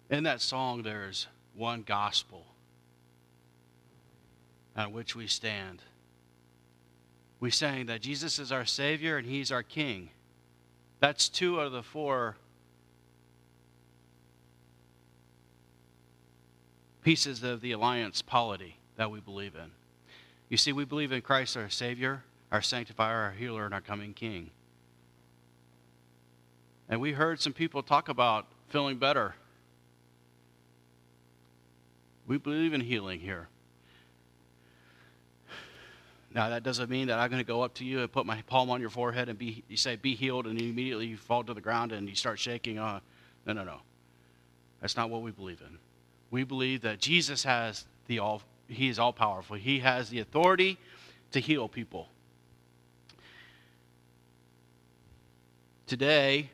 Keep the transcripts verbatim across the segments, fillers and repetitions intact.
In that song, there's one gospel on which we stand. We sang that Jesus is our Savior and He's our King. That's two out of the four pieces of the alliance polity that we believe in. You see, we believe in Christ our Savior, our Sanctifier, our Healer, and our coming King. And we heard some people talk about feeling better. We believe in healing here. Now, that doesn't mean that I'm going to go up to you and put my palm on your forehead and be, you say, be healed, and you immediately you fall to the ground and you start shaking. Uh, no, no, no. That's not what we believe in. We believe that Jesus has the all, He is all-powerful. He has the authority to heal people. Today,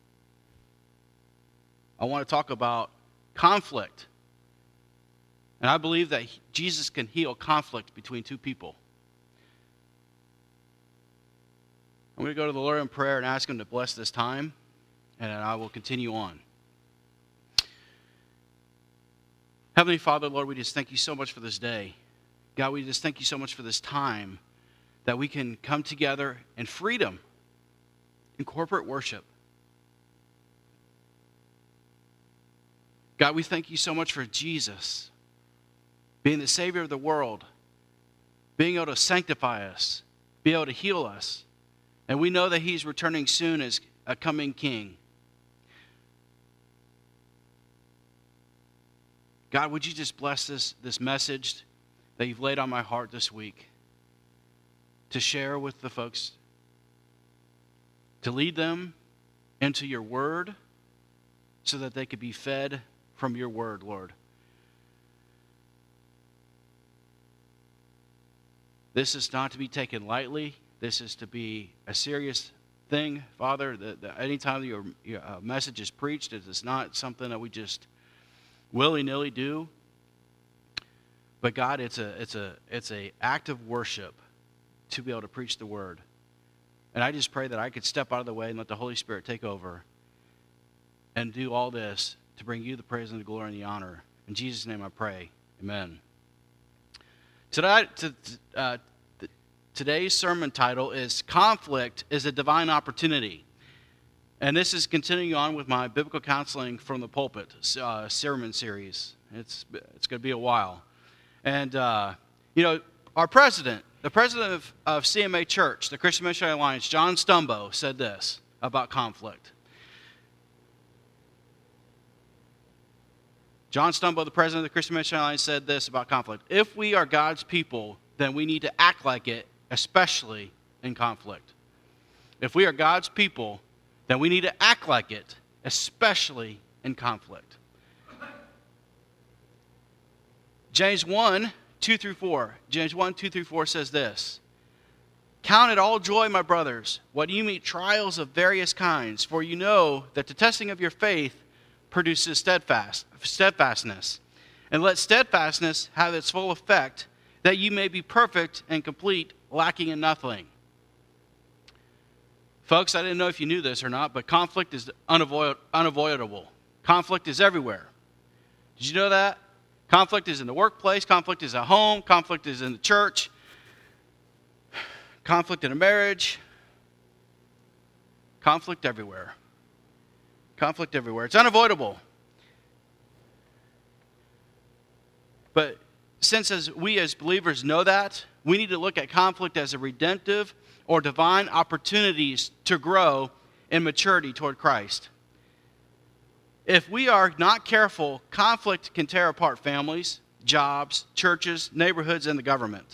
I want to talk about conflict. And I believe that Jesus can heal conflict between two people. I'm going to go to the Lord in prayer and ask Him to bless this time, and I will continue on. Heavenly Father, Lord, we just thank you so much for this day. God, we just thank you so much for this time that we can come together in freedom, in corporate worship. God, we thank you so much for Jesus being the Savior of the world, being able to sanctify us, be able to heal us. And we know that He's returning soon as a coming King. God, would you just bless this, this message that you've laid on my heart this week to share with the folks, to lead them into your word so that they could be fed from your word, Lord. This is not to be taken lightly. This is to be a serious thing, Father. That, that anytime your, your uh, message is preached, it is not something that we just willy-nilly do. But God, it's a it's a it's a act of worship to be able to preach the word. And I just pray that I could step out of the way and let the Holy Spirit take over and do all this to bring you the praise and the glory and the honor. In Jesus' name I pray. Amen. Today, to, uh, today's sermon title is Conflict is a Divine Opportunity. And this is continuing on with my Biblical Counseling from the Pulpit uh, sermon series. It's, it's going to be a while. And, uh, you know, our president, the president of, of C M A Church, the Christian Missionary Alliance, John Stumbo, said this about conflict. John Stumbo, the president of the Christian Missionary Alliance, said this about conflict. If we are God's people, then we need to act like it, especially in conflict. If we are God's people, then we need to act like it, especially in conflict. James one, two through four. James one, two through four says this. Count it all joy, my brothers, when you meet trials of various kinds, for you know that the testing of your faith produces steadfast, steadfastness. And let steadfastness have its full effect, that you may be perfect and complete, lacking in nothing. Folks, I didn't know if you knew this or not, but conflict is unavoid- unavoidable. Conflict is everywhere. Did you know that? Conflict is in the workplace. Conflict is at home. Conflict is in the church. Conflict in a marriage. Conflict everywhere. Conflict everywhere. It's unavoidable. But since as we as believers know that, we need to look at conflict as a redemptive or divine opportunities to grow in maturity toward Christ. If we are not careful, conflict can tear apart families, jobs, churches, neighborhoods, and the government.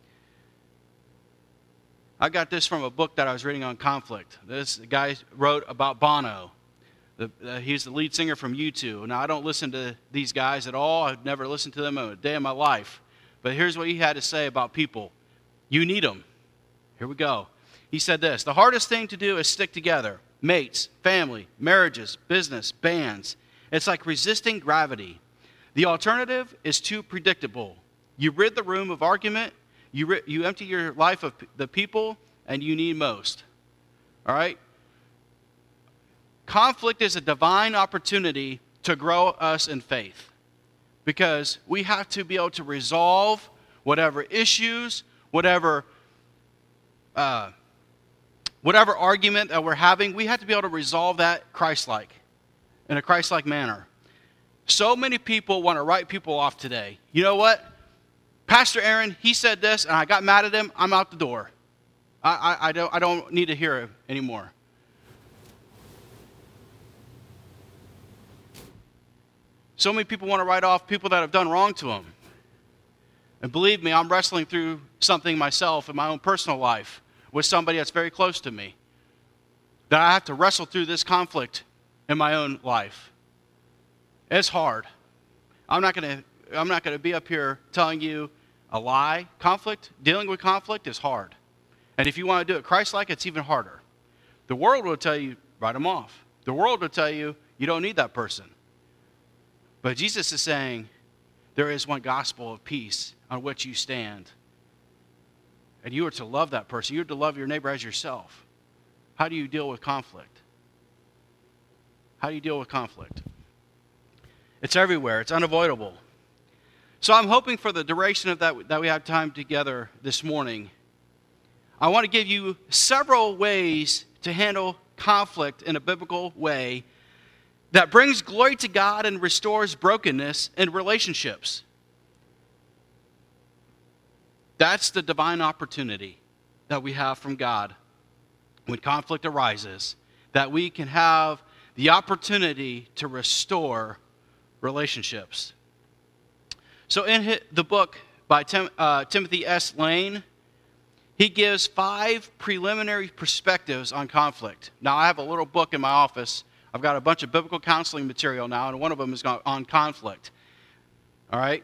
I got this from a book that I was reading on conflict. This guy wrote about Bono. The, uh, he's the lead singer from U two. Now, I don't listen to these guys at all. I've never listened to them a day in my life. But here's what he had to say about people. You need them. Here we go. He said this. The hardest thing to do is stick together. Mates, family, marriages, business, bands. It's like resisting gravity. The alternative is too predictable. You rid the room of argument. You, ri- you empty your life of p- the people, and you need most. All right? Conflict is a divine opportunity to grow us in faith. Because we have to be able to resolve whatever issues, whatever uh, whatever argument that we're having, we have to be able to resolve that Christ-like, in a Christ-like manner. So many people want to write people off today. You know what? Pastor Aaron, he said this, and I got mad at him. I'm out the door. I, I, I don't I don't need to hear it anymore. So many people want to write off people that have done wrong to them. And believe me, I'm wrestling through something myself in my own personal life with somebody that's very close to me, that I have to wrestle through this conflict in my own life. It's hard. I'm not going to I'm not going to be up here telling you a lie. Conflict, dealing with conflict is hard. And if you want to do it Christ-like, it's even harder. The world will tell you, write them off. The world will tell you, you don't need that person. But Jesus is saying, there is one gospel of peace on which you stand. And you are to love that person. You are to love your neighbor as yourself. How do you deal with conflict? How do you deal with conflict? It's everywhere. It's unavoidable. So I'm hoping for the duration of that that we have time together this morning, I want to give you several ways to handle conflict in a biblical way that brings glory to God and restores brokenness in relationships. That's the divine opportunity that we have from God when conflict arises, that we can have the opportunity to restore relationships. So in the book by Tim, uh, Timothy S. Lane, he gives five preliminary perspectives on conflict. Now, I have a little book in my office. I've got a bunch of biblical counseling material now, and one of them is on conflict. All right?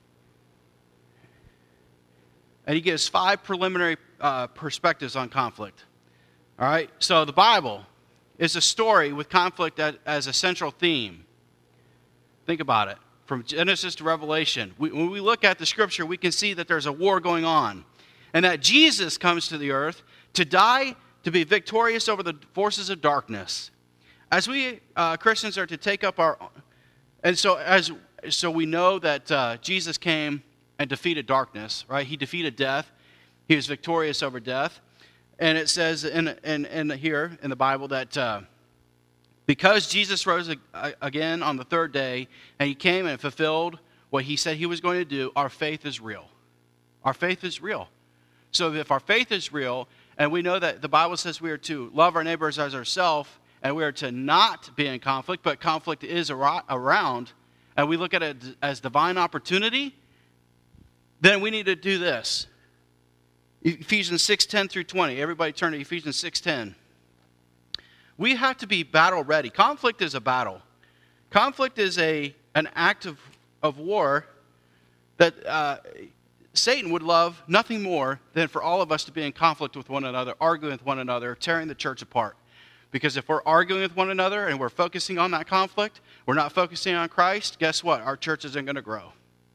And he gives five preliminary uh, perspectives on conflict. All right? So the Bible is a story with conflict as a central theme. Think about it. From Genesis to Revelation, we, when we look at the Scripture, we can see that there's a war going on. And that Jesus comes to the earth to die, to be victorious over the forces of darkness. As we uh, Christians are to take up our, and so as so we know that uh, Jesus came and defeated darkness, right? He defeated death. He was victorious over death. And it says in in, in here in the Bible that uh, because Jesus rose again on the third day, and he came and fulfilled what he said he was going to do, our faith is real. Our faith is real. So if our faith is real, and we know that the Bible says we are to love our neighbors as ourselves, and we are to not be in conflict, but conflict is around, and we look at it as divine opportunity, then we need to do this. Ephesians six ten through twenty. Everybody turn to Ephesians six ten. We have to be battle ready. Conflict is a battle. Conflict is a an act of, of war that uh, Satan would love nothing more than for all of us to be in conflict with one another, arguing with one another, tearing the church apart. Because if we're arguing with one another and we're focusing on that conflict, we're not focusing on Christ, guess what? Our church isn't going to grow.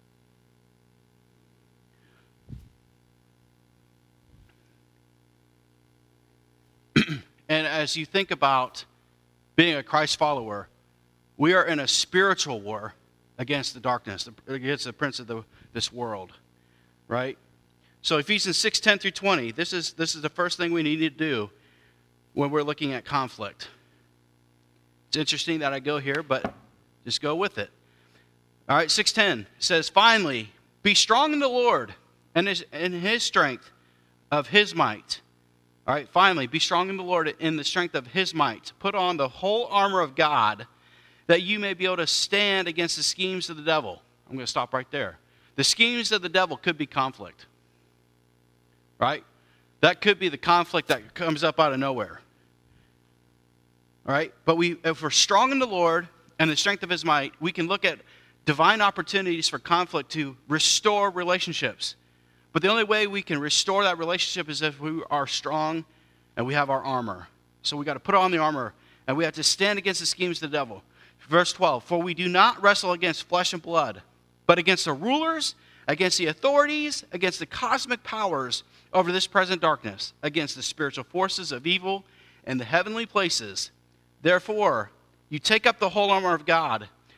And as you think about being a Christ follower, we are in a spiritual war against the darkness, against the prince of the, this world. Right? So Ephesians six ten through twenty, this is this is the first thing we need to do when we're looking at conflict. It's interesting that I go here, but just go with it. All right, six ten says, finally, be strong in the Lord and in his strength of his might. All right, finally, be strong in the Lord in the strength of his might. Put on the whole armor of God that you may be able to stand against the schemes of the devil. I'm going to stop right there. The schemes of the devil could be conflict, right? That could be the conflict that comes up out of nowhere, all right? But we, if we're strong in the Lord and the strength of his might, we can look at divine opportunities for conflict to restore relationships. But the only way we can restore that relationship is if we are strong and we have our armor. So we got to put on the armor, and we have to stand against the schemes of the devil. Verse twelve, for we do not wrestle against flesh and blood, but against the rulers, against the authorities, against the cosmic powers over this present darkness, against the spiritual forces of evil in the heavenly places. Therefore, you take up the whole armor of God,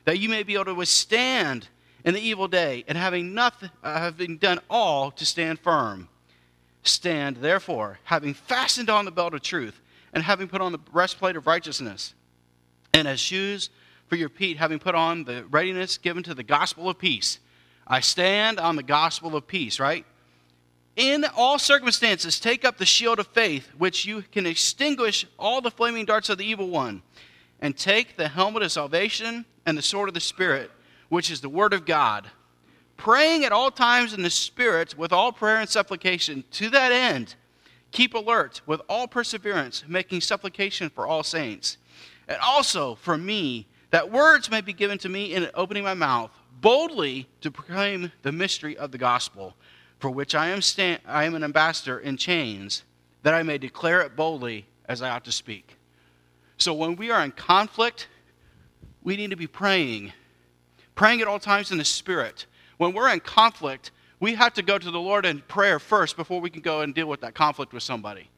that you may be able to withstand in the evil day, and having nothing, uh, having done all to stand firm. Stand, therefore, having fastened on the belt of truth, and having put on the breastplate of righteousness, and as shoes for your feet, having put on the readiness given to the gospel of peace. I stand on the gospel of peace, right? In all circumstances, take up the shield of faith, which you can extinguish all the flaming darts of the evil one, and take the helmet of salvation and the sword of the Spirit, which is the word of God, praying at all times in the Spirit with all prayer and supplication. To that end, keep alert with all perseverance, making supplication for all saints, and also for me, that words may be given to me in opening my mouth, boldly to proclaim the mystery of the gospel, for which I am sta- I am an ambassador in chains, that I may declare it boldly as I ought to speak. So when we are in conflict, we need to be praying, praying at all times in the Spirit. When we're in conflict, we have to go to the Lord in prayer first before we can go and deal with that conflict with somebody.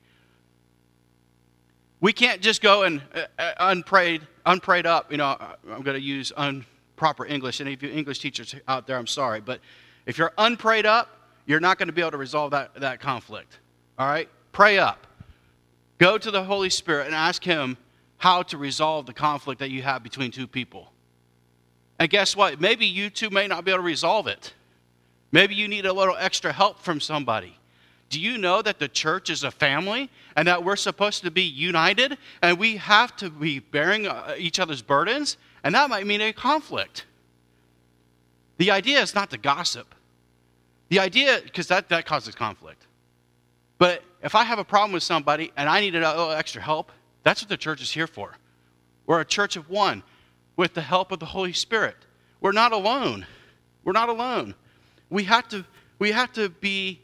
We can't just go and uh, unprayed, unprayed up. You know, I'm going to use improper English. Any of you English teachers out there, I'm sorry. But if you're unprayed up, you're not going to be able to resolve that, that conflict. All right? Pray up. Go to the Holy Spirit and ask Him how to resolve the conflict that you have between two people. And guess what? Maybe you two may not be able to resolve it. Maybe you need a little extra help from somebody. Do you know that the church is a family and that we're supposed to be united and we have to be bearing each other's burdens? And that might mean a conflict. The idea is not to gossip. The idea, because that, that causes conflict. But if I have a problem with somebody and I need a little extra help, that's what the church is here for. We're a church of one with the help of the Holy Spirit. We're not alone. We're not alone. We have to, we have to be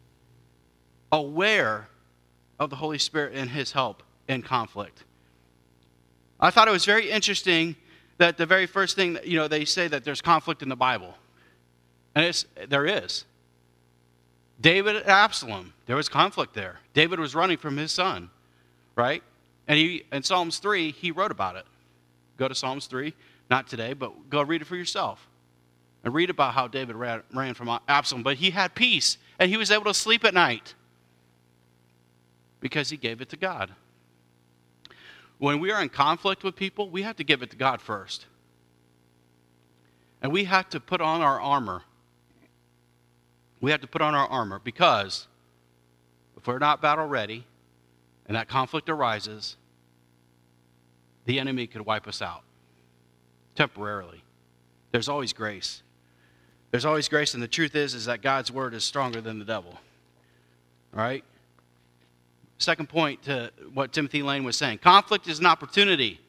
aware of the Holy Spirit and His help in conflict. I thought it was very interesting that the very first thing that, you know, they say that there's conflict in the Bible. And it's, there is. David and Absalom, there was conflict there. David was running from his son, right? And he, in Psalms three, he wrote about it. Go to Psalms three, not today, but go read it for yourself. And read about how David ran, ran from Absalom. But he had peace, and he was able to sleep at night because he gave it to God. When we are in conflict with people, we have to give it to God first. And we have to put on our armor. We have to put on our armor because if we're not battle ready and that conflict arises, the enemy could wipe us out temporarily. There's always grace. There's always grace, and the truth is, is that God's word is stronger than the devil. All right? Second point to what Timothy Lane was saying. Conflict is an opportunity.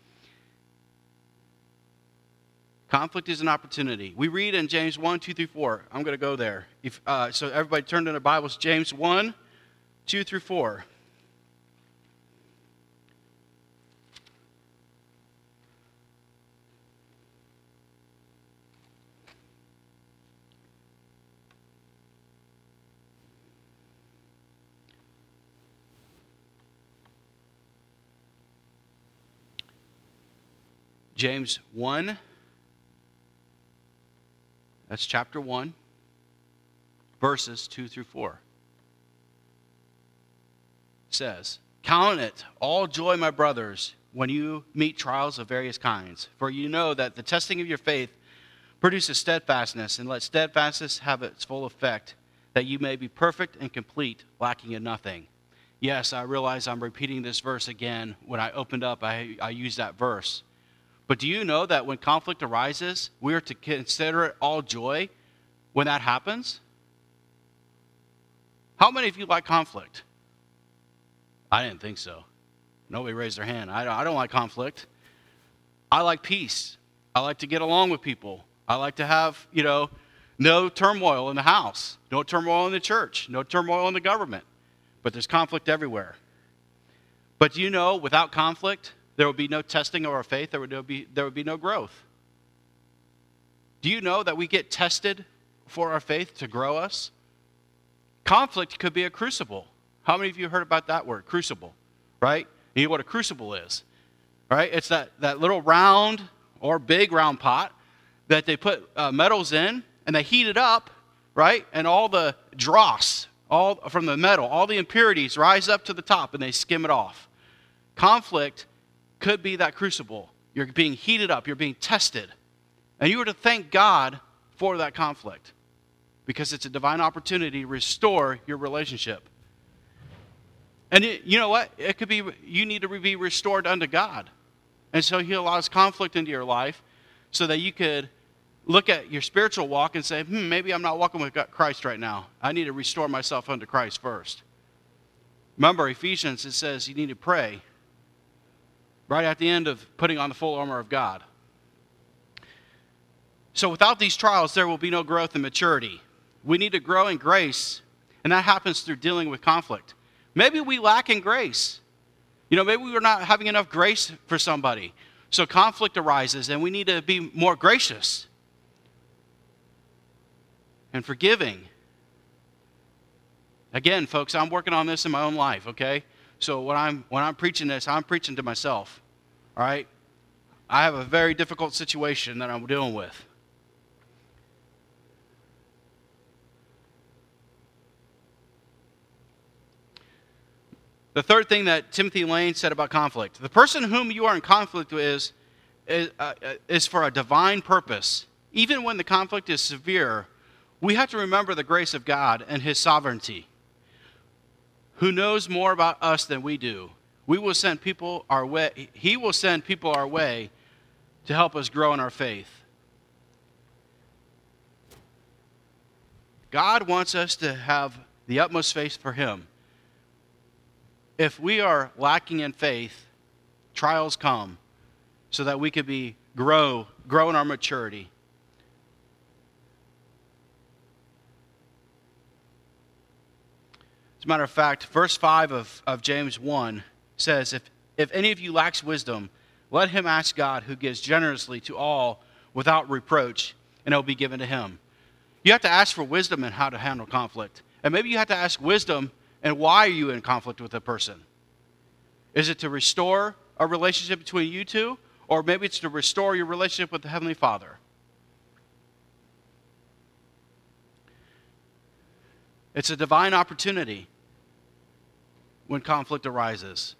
Conflict is an opportunity. We read in James one, two through four. I'm going to go there. If, uh, so everybody turn to their Bibles. James one, two through four. James one, that's chapter one, verses two through four. It says, "Count it all joy, my brothers, when you meet trials of various kinds, for you know that the testing of your faith produces steadfastness, and let steadfastness have its full effect, that you may be perfect and complete, lacking in nothing." Yes, I realize I'm repeating this verse again. When I opened up, I, I used that verse. But do you know that when conflict arises, we are to consider it all joy when that happens? How many of you like conflict? I didn't think so. Nobody raised their hand. I don't, I don't like conflict. I like peace. I like to get along with people. I like to have, you know, no turmoil in the house, no turmoil in the church, no turmoil in the government. But there's conflict everywhere. But do you know, without conflict, there would be no testing of our faith. There would be, there would be no growth. Do you know that we get tested for our faith to grow us? Conflict could be a crucible. How many of you heard about that word, crucible? Right? You know what a crucible is, right? It's that, that little round or big round pot that they put uh, metals in, and they heat it up, right? And all the dross, all from the metal, all the impurities rise up to the top, and they skim it off. Conflict could be that crucible. You're being heated up. You're being tested. And you are to thank God for that conflict, because it's a divine opportunity to restore your relationship. And it, you know what? It could be you need to be restored unto God. And so he allows conflict into your life so that you could look at your spiritual walk and say, hmm, maybe I'm not walking with Christ right now. I need to restore myself unto Christ first. Remember, Ephesians, it says you need to pray right at the end of putting on the full armor of God. So without these trials, there will be no growth and maturity. We need to grow in grace, and that happens through dealing with conflict. Maybe we lack in grace. You know, maybe we're not having enough grace for somebody. So conflict arises, and we need to be more gracious and forgiving. Again, folks, I'm working on this in my own life, okay? So when I'm when I'm preaching this, I'm preaching to myself, all right? I have a very difficult situation that I'm dealing with. The third thing that Timothy Lane said about conflict: the person whom you are in conflict with is, is, uh, is for a divine purpose. Even when the conflict is severe, we have to remember the grace of God and his sovereignty, who knows more about us than we do. We will send people our way. He will send people our way to help us grow in our faith. God wants us to have the utmost faith for him. If we are lacking in faith, trials come so that we could be grow, grow in our maturity. As a matter of fact, verse five of, of James one says, if, if any of you lacks wisdom, let him ask God, who gives generously to all without reproach, and it will be given to him. You have to ask for wisdom in how to handle conflict. And maybe you have to ask wisdom, and why are you in conflict with a person? Is it to restore a relationship between you two? Or maybe it's to restore your relationship with the Heavenly Father. It's a divine opportunity when conflict arises.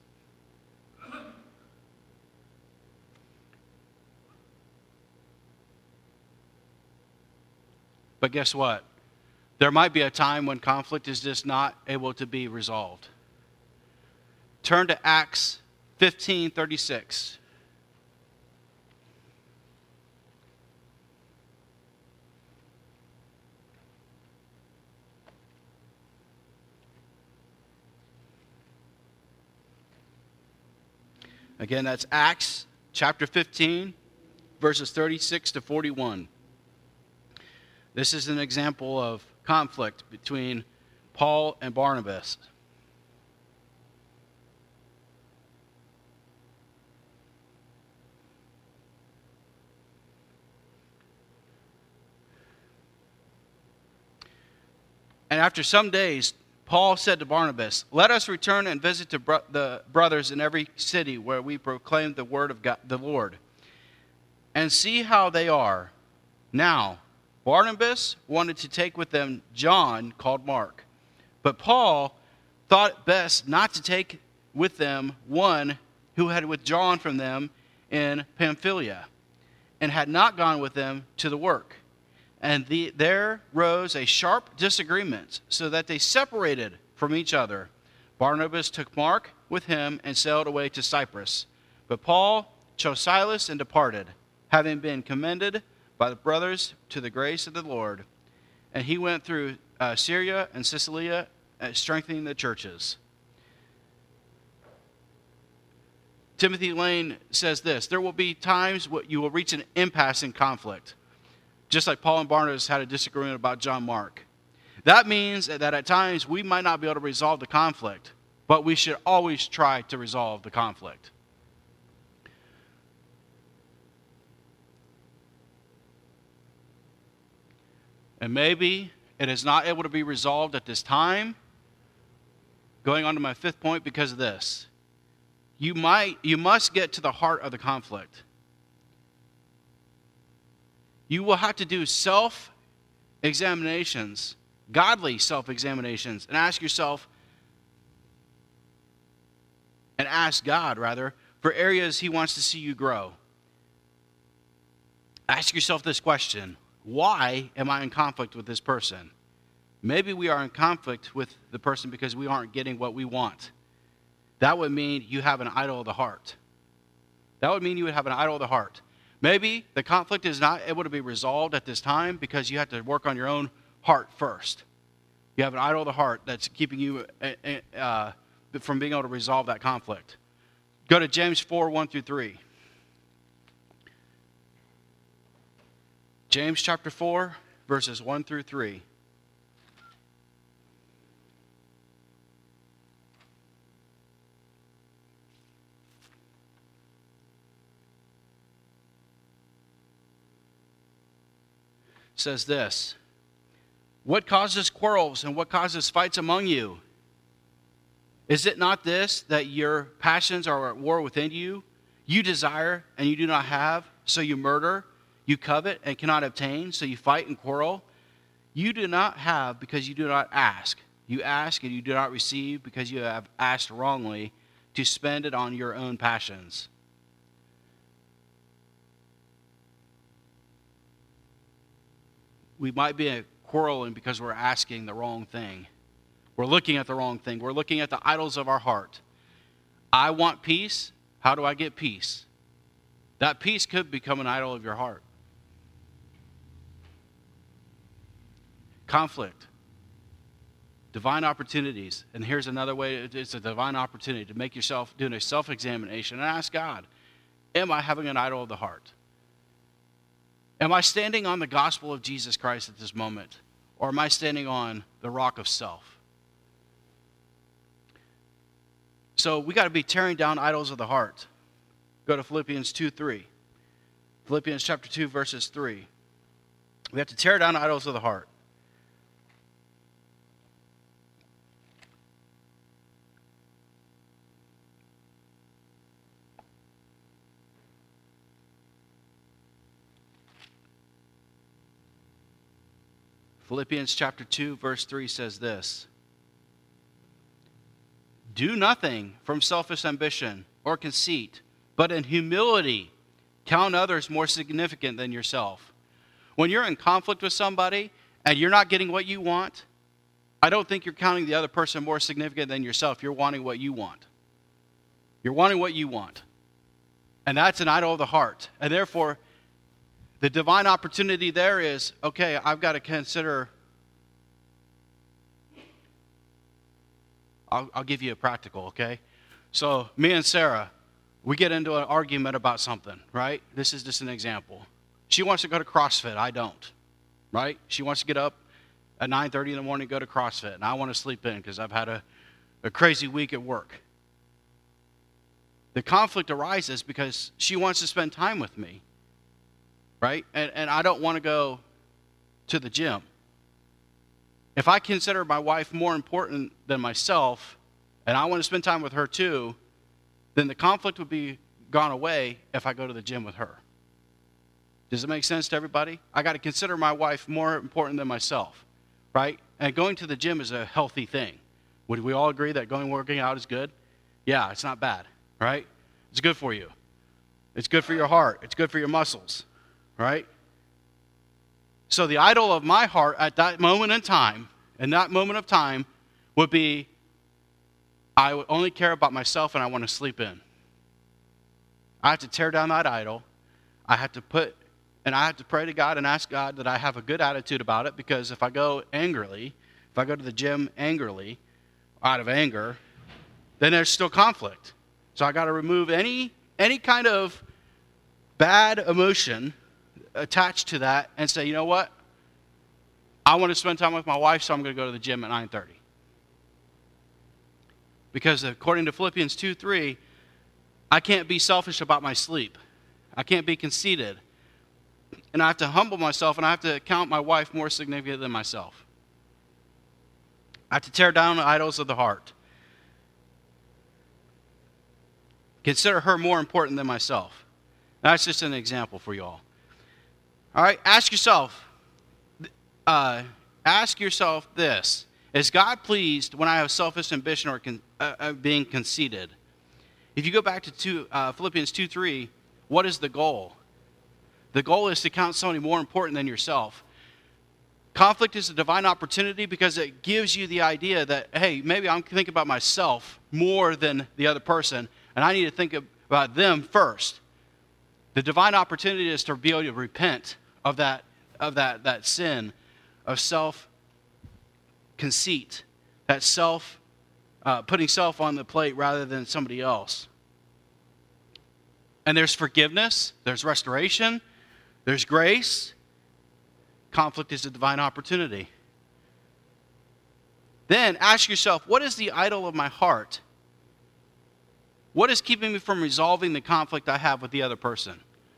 But guess what? There might be a time when conflict is just not able to be resolved. Turn to Acts fifteen thirty-six. Again, that's Acts chapter fifteen, verses thirty-six to forty-one. This is an example of conflict between Paul and Barnabas. And after some days, Paul said to Barnabas, "Let us return and visit the, bro- the brothers in every city where we proclaim the word of God, the Lord, and see how they are." Now, Barnabas wanted to take with them John, called Mark. But Paul thought it best not to take with them one who had withdrawn from them in Pamphylia, and had not gone with them to the work. And the, there rose a sharp disagreement, so that they separated from each other. Barnabas took Mark with him and sailed away to Cyprus. But Paul chose Silas and departed, having been commended by the brothers to the grace of the Lord. And he went through uh, Syria and Cilicia, uh, strengthening the churches. Timothy Lane says this: there will be times when you will reach an impasse in conflict, just like Paul and Barnabas had a disagreement about John Mark. That means that at times we might not be able to resolve the conflict, but we should always try to resolve the conflict. And maybe it is not able to be resolved at this time. Going on to my fifth point, because of this. You might, you must get to the heart of the conflict. You will have to do self-examinations, godly self-examinations, and ask yourself, and ask God, rather, for areas he wants to see you grow. Ask yourself this question: why am I in conflict with this person? Maybe we are in conflict with the person because we aren't getting what we want. That would mean you have an idol of the heart. That would mean you would have an idol of the heart. Maybe the conflict is not able to be resolved at this time because you have to work on your own heart first. You have an idol of the heart that's keeping you uh, from being able to resolve that conflict. Go to James four, one through three. James chapter four, verses one through three. Says this: what causes quarrels and what causes fights among you? Is it not this, that your passions are at war within you? You desire and you do not have, so you murder. You covet and cannot obtain, so you fight and quarrel. You do not have because you do not ask. You ask and you do not receive because you have asked wrongly to spend it on your own passions. We might be quarreling because we're asking the wrong thing. We're looking at the wrong thing. We're looking at the idols of our heart. I want peace. How do I get peace? That peace could become an idol of your heart. Conflict. Divine opportunities. And here's another way. It's a divine opportunity to make yourself doing a self-examination and ask God, am I having an idol of the heart? Am I standing on the gospel of Jesus Christ at this moment? Or am I standing on the rock of self? So we got to be tearing down idols of the heart. Go to Philippians two, three. Philippians chapter two, verses three. We have to tear down idols of the heart. Philippians chapter two, verse three says this: do nothing from selfish ambition or conceit, but in humility count others more significant than yourself. When you're in conflict with somebody and you're not getting what you want, I don't think you're counting the other person more significant than yourself. You're wanting what you want. You're wanting what you want. And that's an idol of the heart. And therefore, the divine opportunity there is, okay, I've got to consider. I'll, I'll give you a practical, okay? So me and Sarah, we get into an argument about something, right? This is just an example. She wants to go to CrossFit. I don't, right? She wants to get up at nine thirty in the morning and go to CrossFit, and I want to sleep in because I've had a, a crazy week at work. The conflict arises because she wants to spend time with me, right? And, and I don't want to go to the gym. If I consider my wife more important than myself, and I want to spend time with her too, then the conflict would be gone away if I go to the gym with her. Does it make sense to everybody? I got to consider my wife more important than myself, right? And going to the gym is a healthy thing. Would we all agree that going working out is good? Yeah, it's not bad, right? It's good for you. It's good for your heart. It's good for your muscles, right? So the idol of my heart at that moment in time, in that moment of time, would be, I would only care about myself and I want to sleep in. I have to tear down that idol. I have to put, and I have to pray to God and ask God that I have a good attitude about it, because if I go angrily, if I go to the gym angrily, out of anger, then there's still conflict. So I got to remove any any kind of bad emotion attached to that and say, you know what? I want to spend time with my wife, so I'm going to go to the gym at nine thirty. Because according to Philippians two three, I can't be selfish about my sleep. I can't be conceited. And I have to humble myself, and I have to count my wife more significant than myself. I have to tear down the idols of the heart. Consider her more important than myself. That's just an example for you all. All right, ask yourself, uh, ask yourself this. Is God pleased when I have selfish ambition or con- uh, uh, being conceited? If you go back to two, uh, Philippians two three, what is the goal? The goal is to count somebody more important than yourself. Conflict is a divine opportunity because it gives you the idea that, hey, maybe I'm thinking about myself more than the other person, and I need to think about them first. The divine opportunity is to be able to repent of that, of that, that sin of self-conceit, that self, uh, putting self on the plate rather than somebody else. And there's forgiveness, there's restoration, there's grace. Conflict is a divine opportunity. Then ask yourself, what is the idol of my heart? What is keeping me from resolving the conflict I have with the other person?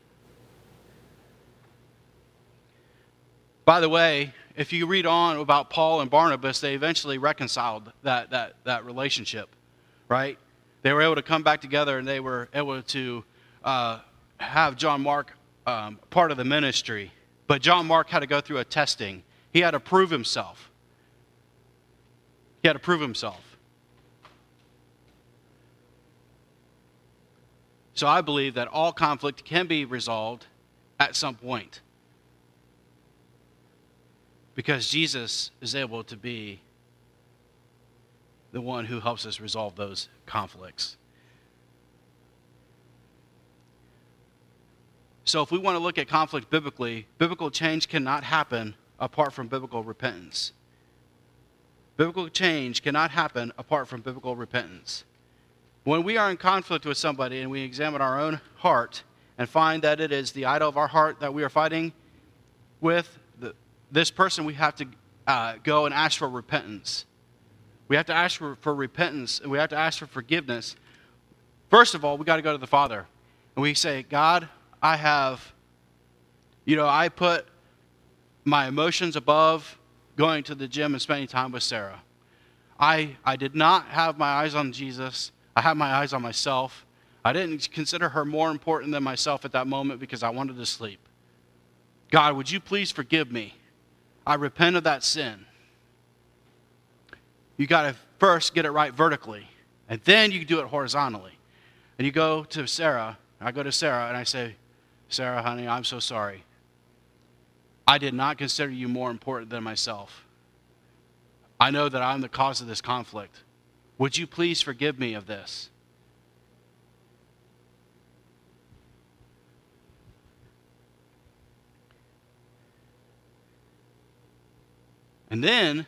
By the way, if you read on about Paul and Barnabas, they eventually reconciled that, that, that relationship, right? They were able to come back together and they were able to uh, have John Mark um, part of the ministry. But John Mark had to go through a testing. He had to prove himself. He had to prove himself. So I believe that all conflict can be resolved at some point. Because Jesus is able to be the one who helps us resolve those conflicts. So if we want to look at conflict biblically, biblical change cannot happen apart from biblical repentance. Biblical change cannot happen apart from biblical repentance. When we are in conflict with somebody and we examine our own heart and find that it is the idol of our heart that we are fighting with, the, this person, we have to uh, go and ask for repentance. We have to ask for, for repentance, and we have to ask for forgiveness. First of all, we got to go to the Father. And we say, God, I have, you know, I put my emotions above going to the gym and spending time with Sarah. I, I did not have my eyes on Jesus. I had my eyes on myself. I didn't consider her more important than myself at that moment because I wanted to sleep. God, would you please forgive me? I repent of that sin. You got to first get it right vertically, and then you do it horizontally. And you go to Sarah, I go to Sarah and I say, Sarah, honey, I'm so sorry. I did not consider you more important than myself. I know that I'm the cause of this conflict. Would you please forgive me of this? And then,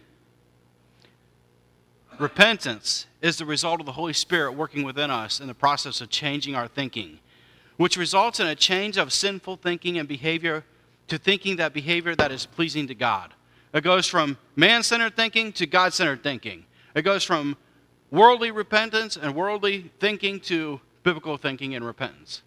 repentance is the result of the Holy Spirit working within us in the process of changing our thinking, which results in a change of sinful thinking and behavior to thinking that behavior that is pleasing to God. It goes from man-centered thinking to God-centered thinking. It goes from worldly repentance and worldly thinking to biblical thinking and repentance.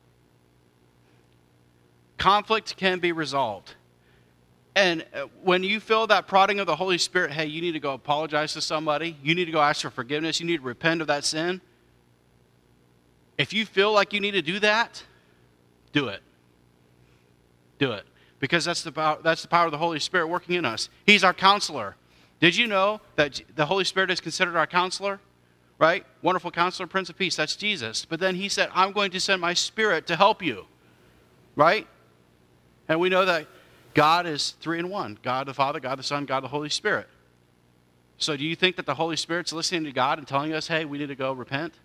Conflict can be resolved. And when you feel that prodding of the Holy Spirit, hey, you need to go apologize to somebody, you need to go ask for forgiveness, you need to repent of that sin. If you feel like you need to do that, do it. Do it. Because that's the power, that's the power of the Holy Spirit working in us. He's our counselor. Did you know that the Holy Spirit is considered our counselor? Right? Wonderful Counselor, Prince of Peace. That's Jesus. But then he said, I'm going to send my Spirit to help you. Right? And we know that God is three in one. God the Father, God the Son, God the Holy Spirit. So do you think that the Holy Spirit's listening to God and telling us, hey, we need to go repent?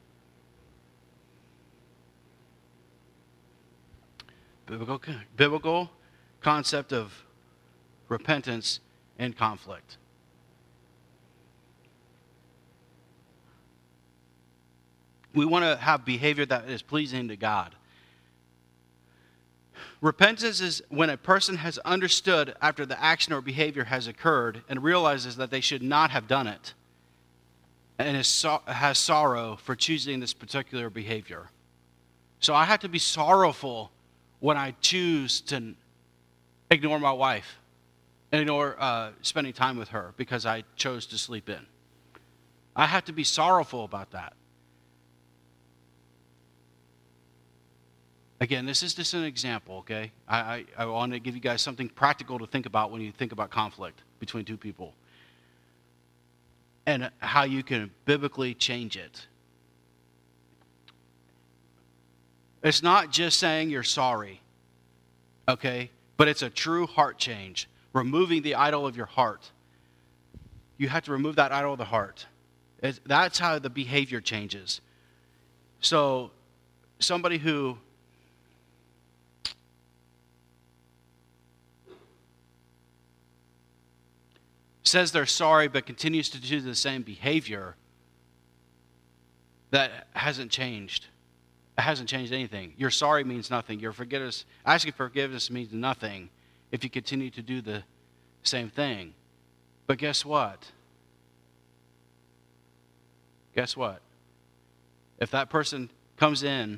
Biblical, biblical concept of repentance and conflict. We want to have behavior that is pleasing to God. Repentance is when a person has understood after the action or behavior has occurred and realizes that they should not have done it and is so, has sorrow for choosing this particular behavior. So I have to be sorrowful when I choose to ignore my wife and ignore uh, spending time with her because I chose to sleep in. I have to be sorrowful about that. Again, this is just an example, okay? I, I, I want to give you guys something practical to think about when you think about conflict between two people and how you can biblically change it. It's not just saying you're sorry, okay? But it's a true heart change, removing the idol of your heart. You have to remove that idol of the heart. It's, that's how the behavior changes. So somebody who says they're sorry but continues to do the same behavior, that hasn't changed. It hasn't changed anything. Your sorry means nothing. Your forgiveness, asking for forgiveness means nothing if you continue to do the same thing. But guess what? Guess what? If that person comes in,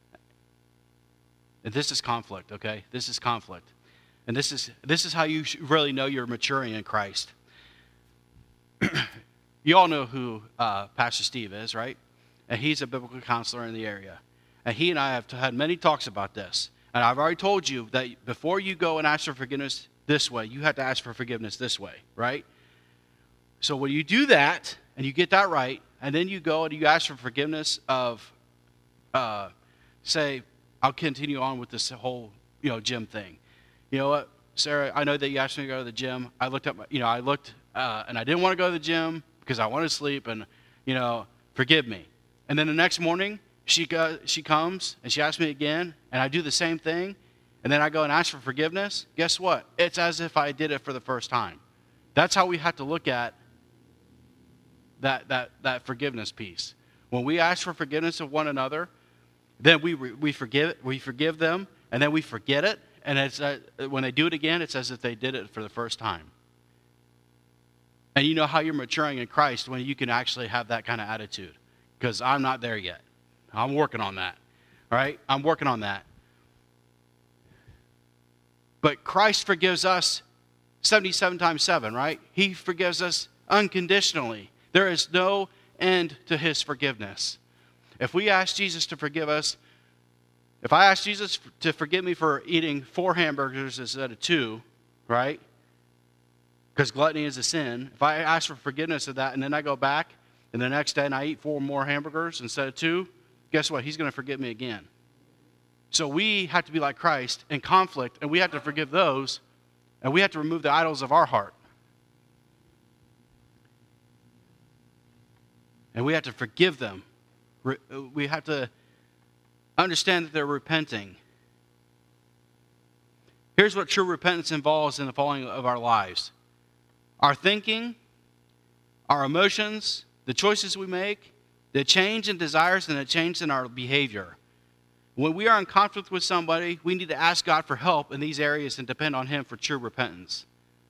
and this is conflict, okay? This is conflict. And this is this is how you really know you're maturing in Christ. You all know who uh, Pastor Steve is, right? And he's a biblical counselor in the area. And he and I have had many talks about this. And I've already told you that before you go and ask for forgiveness this way, you have to ask for forgiveness this way, right? So when you do that, and you get that right, and then you go and you ask for forgiveness of, uh, say, I'll continue on with this whole, you know, gym thing. You know what, Sarah, I know that you asked me to go to the gym. I looked up, my, you know, I looked, uh, and I didn't want to go to the gym because I wanted to sleep, and, you know, forgive me. And then the next morning, she go, she comes, and she asks me again, and I do the same thing, and then I go and ask for forgiveness. Guess what? It's as if I did it for the first time. That's how we have to look at that that that forgiveness piece. When we ask for forgiveness of one another, then we we forgive we forgive them, and then we forget it, and it's uh, when they do it again, it's as if they did it for the first time. And you know how you're maturing in Christ when you can actually have that kind of attitude. Because I'm not there yet. I'm working on that. All right? I'm working on that. But Christ forgives us seventy-seven times seven, right? He forgives us unconditionally. There is no end to his forgiveness. If we ask Jesus to forgive us, if I ask Jesus to forgive me for eating four hamburgers instead of two, right? Because gluttony is a sin. If I ask for forgiveness of that and then I go back and the next day and I eat four more hamburgers instead of two, guess what? He's going to forgive me again. So we have to be like Christ in conflict, and we have to forgive those, and we have to remove the idols of our heart. And we have to forgive them. We have to understand that they're repenting. Here's what true repentance involves in the following of our lives. Our thinking, our emotions, the choices we make, the change in desires, and the change in our behavior. When we are in conflict with somebody, we need to ask God for help in these areas and depend on him for true repentance.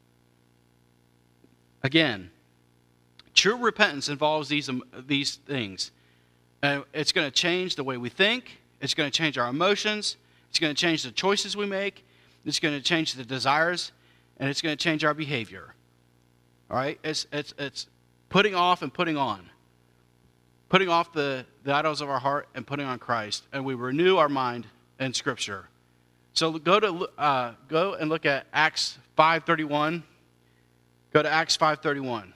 Again, true repentance involves these, um, these things. Uh, it's going to change the way we think. It's going to change our emotions. It's going to change the choices we make. It's going to change the desires. And it's going to change our behavior. All right? It's, it's, it's putting off and putting on. Putting off the, the idols of our heart and putting on Christ. And we renew our mind in Scripture. So go to uh, go and look at Acts five thirty-one. Go to Acts five thirty-one.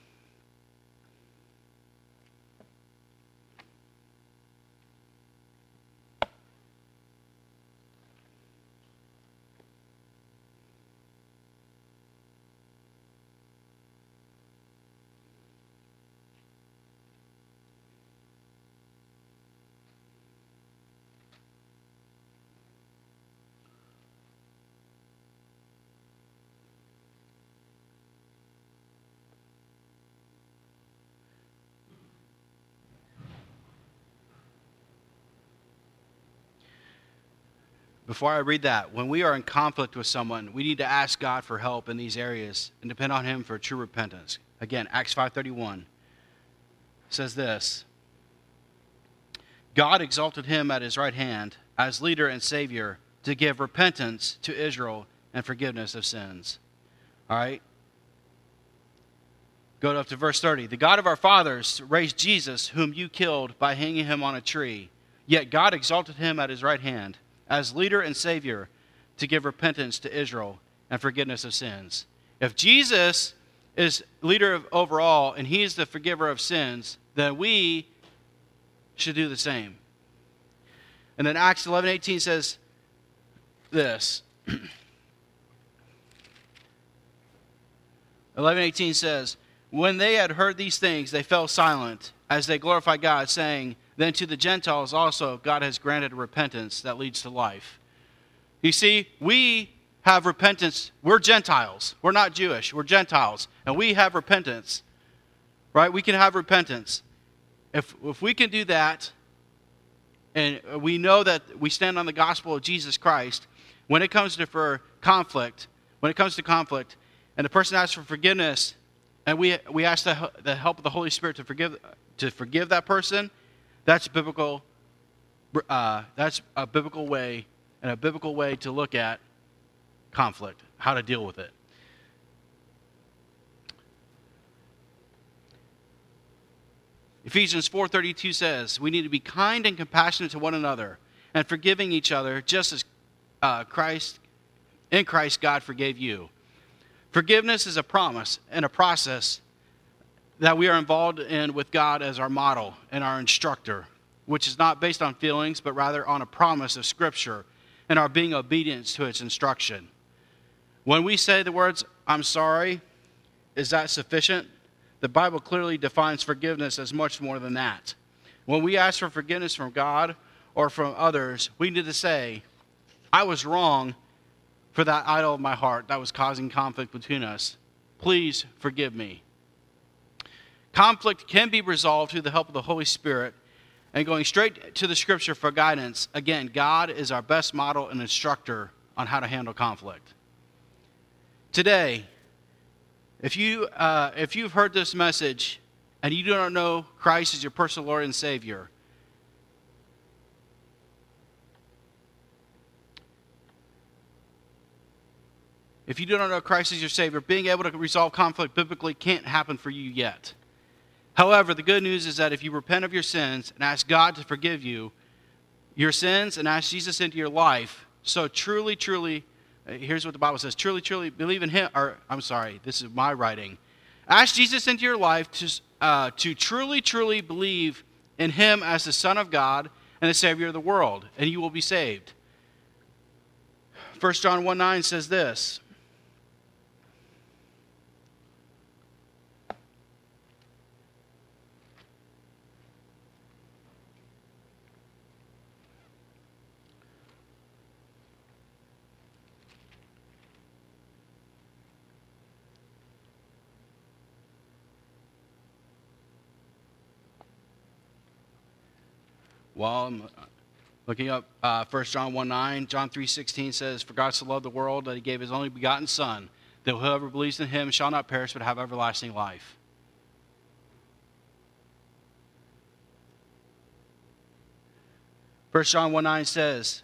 Before I read that, when we are in conflict with someone, we need to ask God for help in these areas and depend on him for true repentance. Again, Acts five thirty-one says this: God exalted him at his right hand as leader and savior to give repentance to Israel and forgiveness of sins. All right? Go up to verse thirty. The God of our fathers raised Jesus, whom you killed by hanging him on a tree. Yet God exalted him at his right hand as leader and Savior to give repentance to Israel and forgiveness of sins. If Jesus is leader of overall and he is the forgiver of sins, then we should do the same. And then Acts eleven eighteen says this. eleven eighteen says, when they had heard these things, they fell silent as they glorified God, saying, then to the Gentiles also God has granted repentance that leads to life. You see, we have repentance. We're Gentiles. We're not Jewish. We're Gentiles. And we have repentance. Right? We can have repentance. If, if we can do that, and we know that we stand on the gospel of Jesus Christ, when it comes to for conflict, when it comes to conflict, and the person asks for forgiveness, and we we ask the, the help of the Holy Spirit to forgive to forgive that person, that's biblical. Uh, that's a biblical way and a biblical way to look at conflict, how to deal with it. Ephesians four thirty-two says, we need to be kind and compassionate to one another and forgiving each other, just as uh, Christ, in Christ God forgave you. Forgiveness is a promise and a process that we are involved in with God as our model and our instructor, which is not based on feelings, but rather on a promise of Scripture and our being obedient to its instruction. When we say the words, I'm sorry, is that sufficient? The Bible clearly defines forgiveness as much more than that. When we ask for forgiveness from God or from others, we need to say, I was wrong for that idol of my heart that was causing conflict between us. Please forgive me. Conflict can be resolved through the help of the Holy Spirit and going straight to the Scripture for guidance. Again, God is our best model and instructor on how to handle conflict. Today, if, you, uh, if you've heard this message and you do not know Christ as your personal Lord and Savior, if you do not know Christ as your Savior, being able to resolve conflict biblically can't happen for you yet. However, the good news is that if you repent of your sins and ask God to forgive you your sins and ask Jesus into your life, so truly, truly, here's what the Bible says, truly, truly believe in Him, or I'm sorry, this is my writing. Ask Jesus into your life to, uh, to truly, truly believe in Him as the Son of God and the Savior of the world, and you will be saved. First John one nine says this. While I'm looking up uh, First John one nine, John three sixteen says, for God so loved the world that He gave His only begotten Son, that whoever believes in Him shall not perish but have everlasting life. First John one nine says,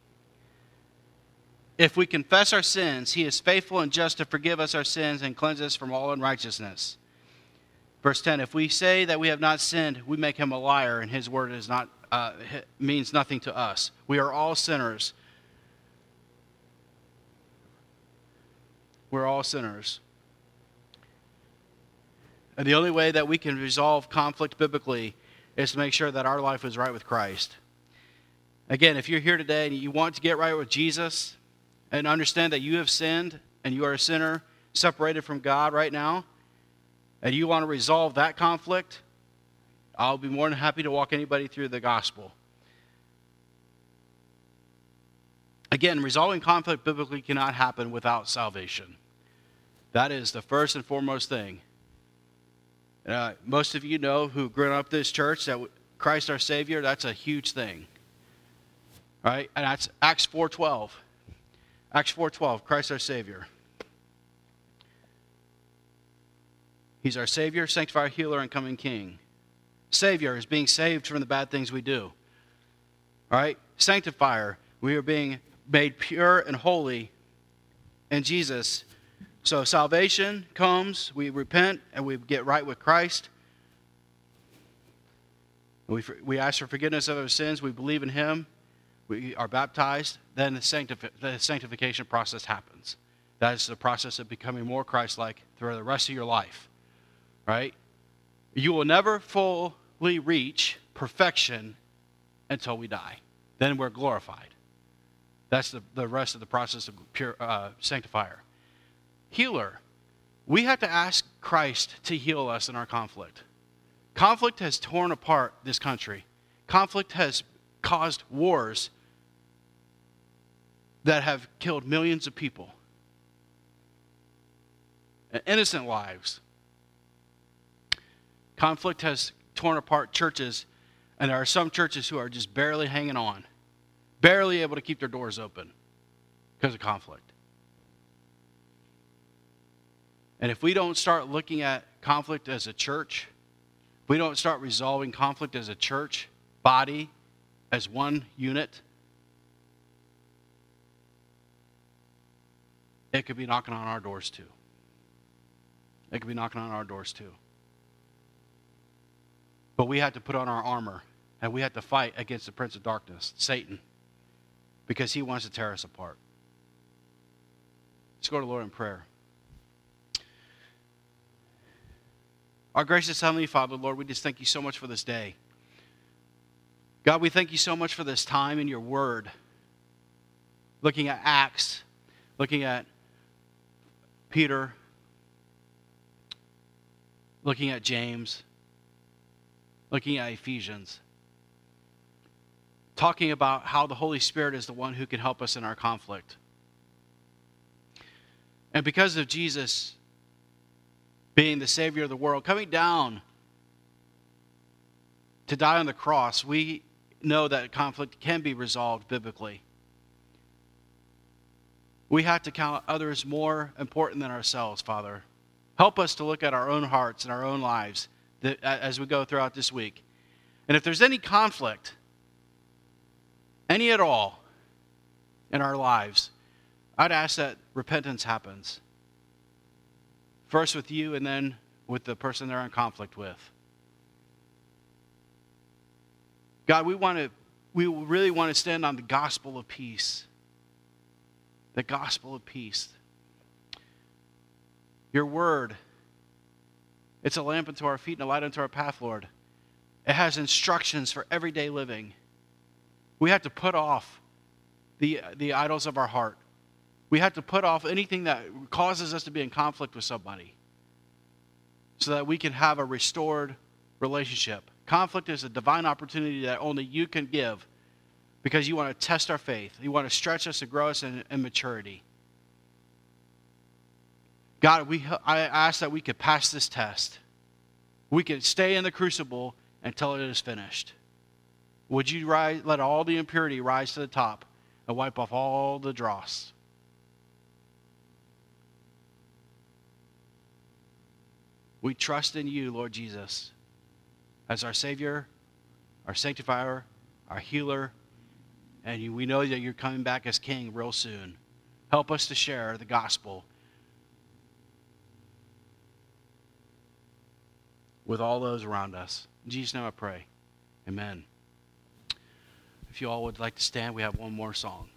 if we confess our sins, He is faithful and just to forgive us our sins and cleanse us from all unrighteousness. Verse ten, if we say that we have not sinned, we make Him a liar, and His word is not uh, means nothing to us. We are all sinners. We're all sinners. And the only way that we can resolve conflict biblically is to make sure that our life is right with Christ. Again, if you're here today and you want to get right with Jesus and understand that you have sinned and you are a sinner separated from God right now, and you want to resolve that conflict, I'll be more than happy to walk anybody through the gospel. Again, resolving conflict biblically cannot happen without salvation. That is the first and foremost thing. Uh, most of you know who grew up this church that Christ our Savior, that's a huge thing. Right? And that's Acts four twelve. Acts four twelve, Christ our Savior. He's our Savior, sanctifier, healer, and coming King. Savior is being saved from the bad things we do. All right? Sanctifier, we are being made pure and holy in Jesus. So salvation comes, we repent, and we get right with Christ. We, we ask for forgiveness of our sins, we believe in Him. we are baptized, then the, sanctifi- the sanctification process happens. That is the process of becoming more Christ-like through the rest of your life, right? You will never fully reach perfection until we die. Then we're glorified. That's the, the rest of the process of pure uh, sanctifier. Healer. We have to ask Christ to heal us in our conflict. Conflict has torn apart this country. Conflict has caused wars that have killed millions of people. And innocent lives. Conflict has torn apart churches, and there are some churches who are just barely hanging on, barely able to keep their doors open because of conflict. And if we don't start looking at conflict as a church, if we don't start resolving conflict as a church body, as one unit, it could be knocking on our doors too. It could be knocking on our doors too. But we have to put on our armor, and we have to fight against the prince of darkness, Satan, because he wants to tear us apart. Let's go to the Lord in prayer. Our gracious Heavenly Father, Lord, we just thank you so much for this day. God, we thank you so much for this time in your word. Looking at Acts, looking at Peter, looking at James, looking at Ephesians. Talking about how the Holy Spirit is the one who can help us in our conflict. And because of Jesus being the Savior of the world, coming down to die on the cross, we know that conflict can be resolved biblically. We have to count others more important than ourselves, Father. Help us to look at our own hearts and our own lives that, as we go throughout this week. And if there's any conflict, any at all, in our lives, I'd ask that repentance happens. First with you, and then with the person they're in conflict with. God, we want to, we really want to stand on the gospel of peace. The gospel of peace. Your word, it's a lamp unto our feet and a light unto our path, Lord. It has instructions for everyday living. We have to put off the, the idols of our heart. We have to put off anything that causes us to be in conflict with somebody so that we can have a restored relationship. Conflict is a divine opportunity that only you can give because you want to test our faith. You want to stretch us and grow us in, in maturity. God, we, I ask that we could pass this test. We could stay in the crucible until it is finished. Would you rise, let all the impurity rise to the top and wipe off all the dross? We trust in you, Lord Jesus, as our Savior, our Sanctifier, our Healer, and you, we know that you're coming back as King real soon. Help us to share the gospel with all those around us. In Jesus' name I pray. Amen. If you all would like to stand, we have one more song.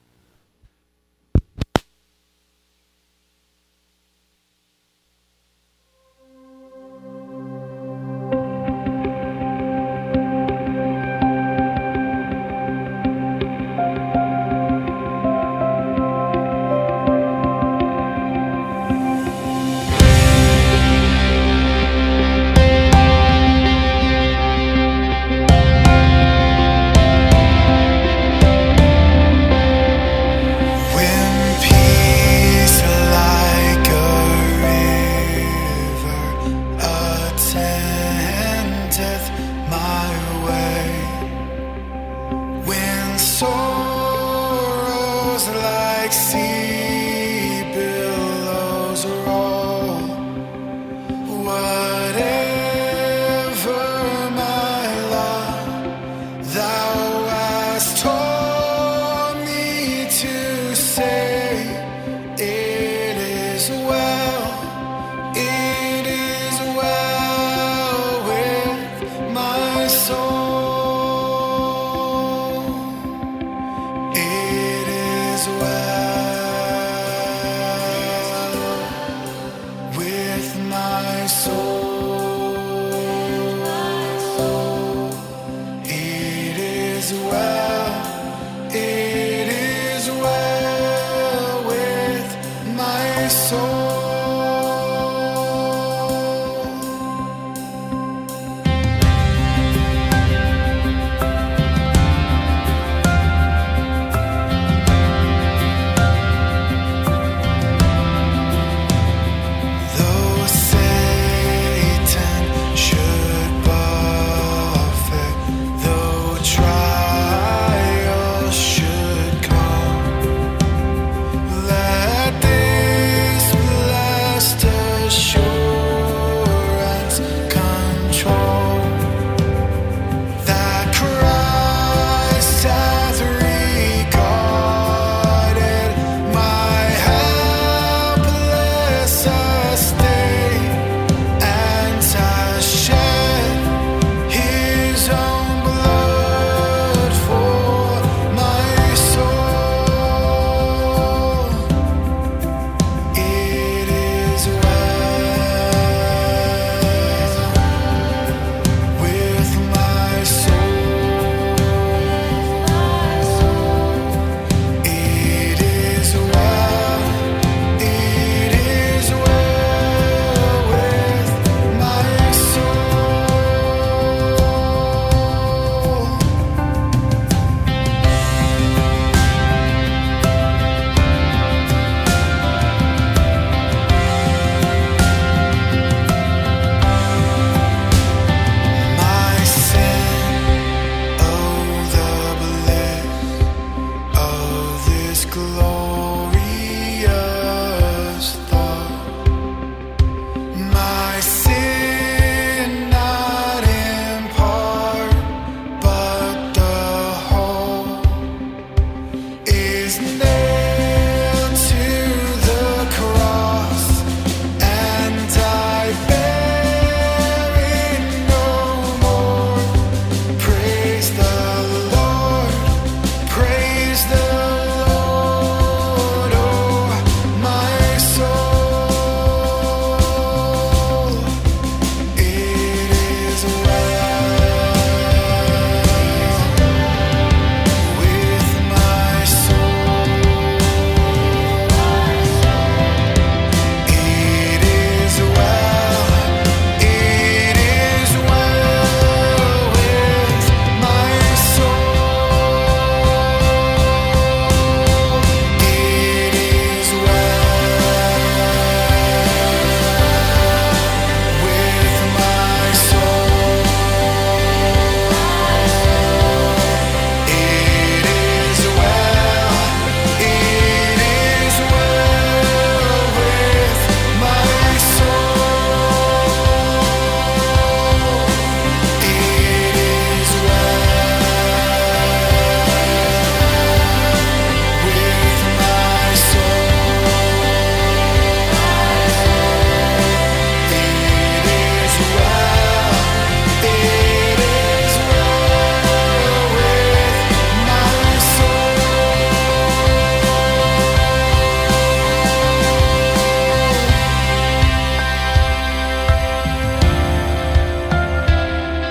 glorious.